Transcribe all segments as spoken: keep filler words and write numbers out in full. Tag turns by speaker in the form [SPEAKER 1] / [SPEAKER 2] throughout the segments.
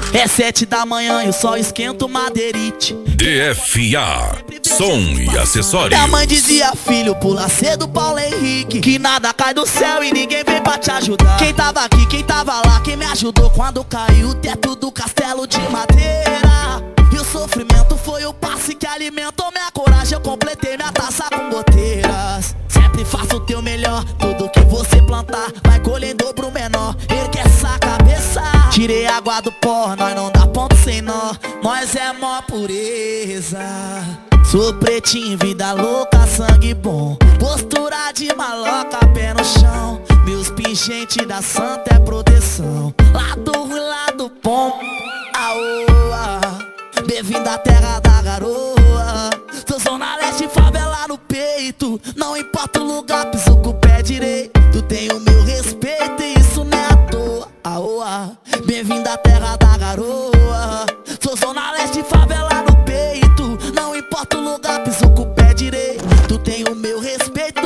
[SPEAKER 1] É sete da manhã e o sol esquenta o madeirite.
[SPEAKER 2] D F A, som e acessórios.
[SPEAKER 1] Minha mãe dizia: filho, pula cedo, Paulo Henrique, que nada cai do céu e ninguém vem pra te ajudar. Quem tava aqui, quem tava lá, quem me ajudou quando caiu o teto do castelo de madeira. E o sofrimento foi o passe que alimentou minha coragem. Eu completei minha taça com goteiras. Sempre faça o teu melhor, tudo que você plantar vai colher em dobro menor. Ergue essa cabeça, tirei água do pó, nós não dá ponto sem nó. Nós é mó pureza. Sou pretinho, vida louca, sangue bom, postura de maloca, pé no chão. Meus pingentes da santa é proteção. Lado ruim, lado bom. Aoa, bem-vindo à terra da garoa. Sou zona leste, favela no peito. Não importa o lugar, piso com o pé direito. Tenho meu respeito e isso não é à toa. Aoa, bem-vindo à terra da garoa. Sou zona leste, favela no peito. Não importa o lugar, piso com o pé direito. Tenho meu respeito.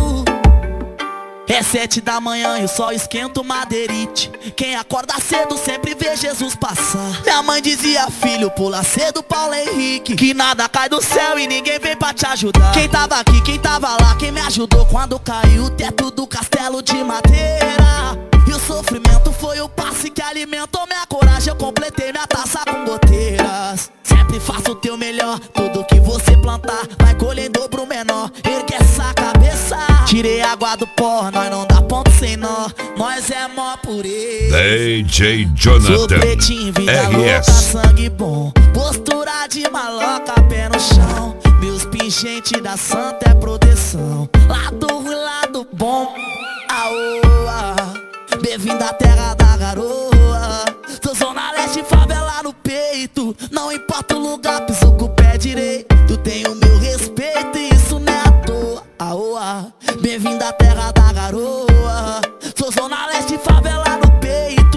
[SPEAKER 1] É sete da manhã e o sol esquenta o madeirite. Quem acorda cedo sempre vê Jesus passar. Minha mãe dizia: filho, pula cedo, Paulo Henrique, que nada cai do céu e ninguém vem pra te ajudar. Quem tava aqui, quem tava lá, quem me ajudou quando caiu o teto do castelo de madeira. E o sofrimento foi o passe que alimentou minha coragem. Eu completei minha taça com goteiras. Sempre faça o teu melhor, tudo que você plantar vai colher em dobro menor. Ergue essa cabeça, tirei água do pó, nós não dá ponto sem nó. Nós é mó pureza.
[SPEAKER 2] D J Jonathan,
[SPEAKER 1] sou pretinho, vida
[SPEAKER 2] R
[SPEAKER 1] louca,
[SPEAKER 2] S.
[SPEAKER 1] sangue bom, postura de maloca, pé no chão. Meus pingentes da santa é proteção. Lado ruim, lado bom. Aoa, bem-vindo à terra da garoa. Sou zona leste, favela no peito. Não importa o lugar, piso com o pé direito. Tenho meu respeito e isso não é à toa. Aoa, bem-vindo à terra da garoa. Sou zona leste, favela no peito.